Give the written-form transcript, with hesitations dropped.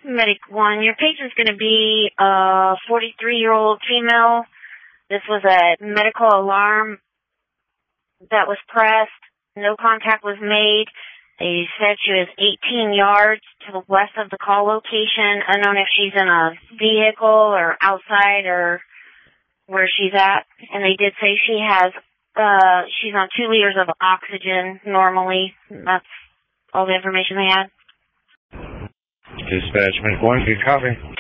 Medic 1, your patient's going to be a 43-year-old female. This was a medical alarm that was pressed. No contact was made. They said she was 18 yards to the west of the call location. Unknown if she's in a vehicle or outside or where she's at. And they did say she's on 2 liters of oxygen normally. That's all the information they had. Dispatch, Medic 1, good copy.